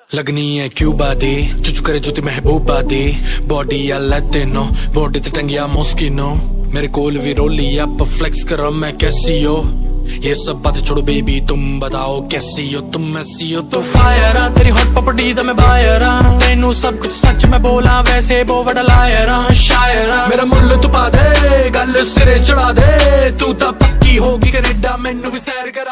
लगनी है क्यूबा दी चुचु करे जुती महबूबा दी बॉडी या लैटिनो बॉडी ते टंगिया मोस्किनो मेरे कोल भी रोली अप फ्लेक्स करो मैं कैसी हो ये सब बातें छोड़ो बेबी तुम बताओ कैसी हो तुम ऐसी हो तो फायर आ तेरी हॉट पपड़ी दा मैं बायर आ तेनू सब कुछ सच मैं बोला वैसे वो बड़ा लायर आ शायर आ मेरा मुल्ल तू पा दे गल सिरे चढ़ा दे तू ता पक्की होगी कनेडा मैनू भी सैर कर